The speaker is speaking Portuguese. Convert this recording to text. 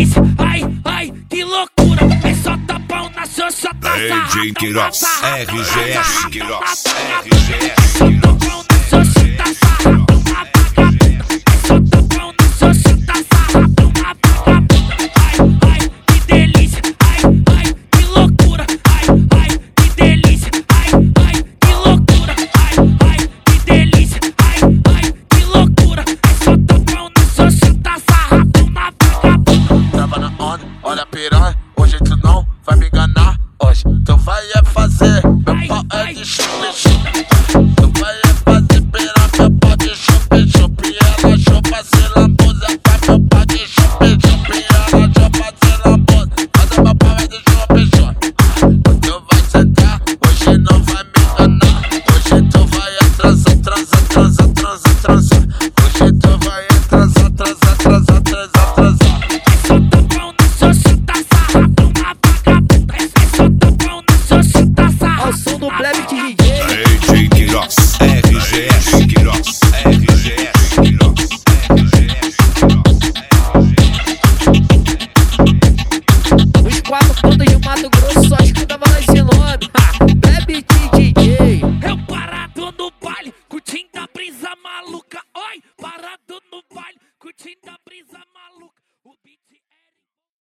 delícia, ai, que loucura. É só tapão na xoxa, tá sarrada. DJ Queiroz, RGS Queiroz, RGS. Só tapão na xoxa, tá sarrada. Só tapão na xoxa, tá sarrada. Ai, que delícia, ai, que loucura. Ai, que delícia, ai, que loucura. Ai, que delícia, ai, que loucura. É só tapão na xoxa, tá sarrada na vagabunda. Tava na onda, olha a piranha, hoje tu não vai me enganar. Hoje tu vai fazer, meu pau é de chute.